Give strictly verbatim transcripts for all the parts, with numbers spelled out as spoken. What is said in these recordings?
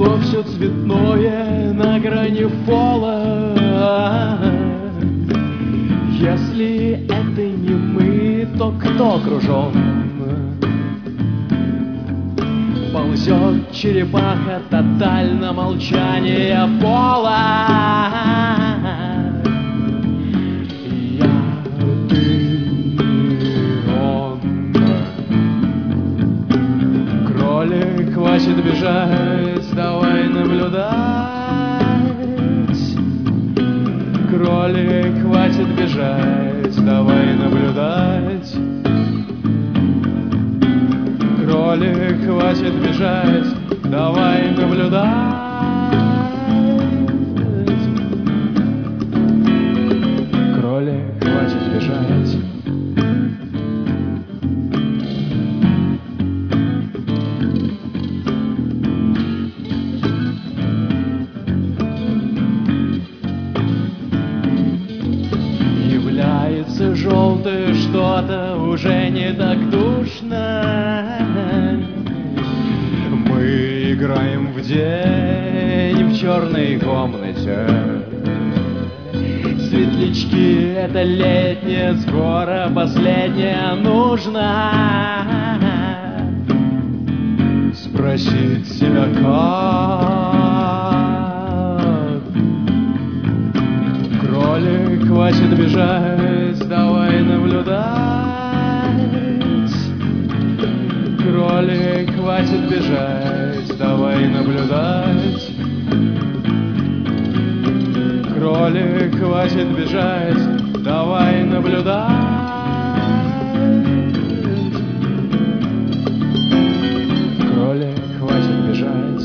все цветное на грани фола. Если это не мы, то кто кружом? Ползет черепаха, тотально молчание пола. Я, ты, он. Кролик, хватит бежать, давай наблюдать. Кролик, хватит бежать, давай наблюдать. Кролик, хватит бежать, давай наблюдать. Кролик, хватит бежать. Является желтое что-то, уже не так душно. Мы играем в день в черной комнате. Светлячки — это летняя скоро последняя. Нужно спросить себя, как. Кролик, хватит бежать, давай наблюдать. Кролик, хватит бежать, давай наблюдать. Кролик, хватит бежать, давай наблюдать. Кролик, хватит бежать.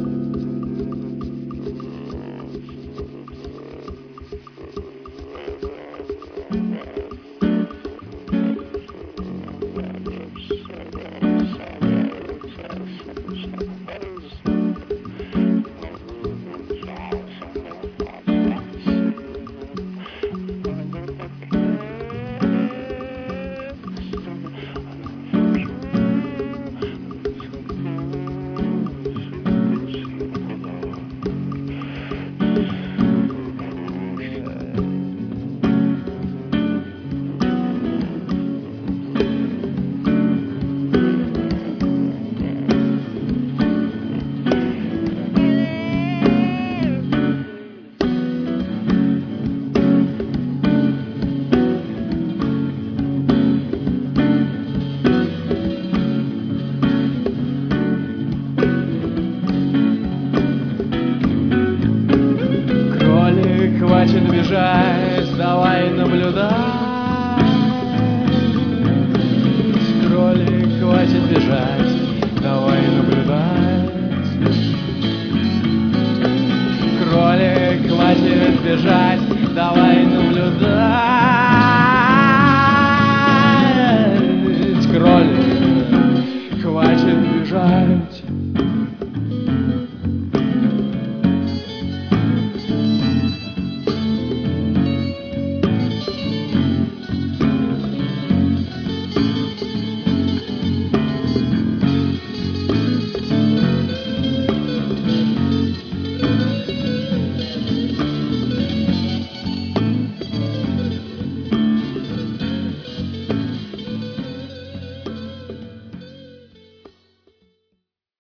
Хватит бежать, давай наблюдать. Кролик, хватит бежать, давай наблюдать. Кролик, хватит бежать, давай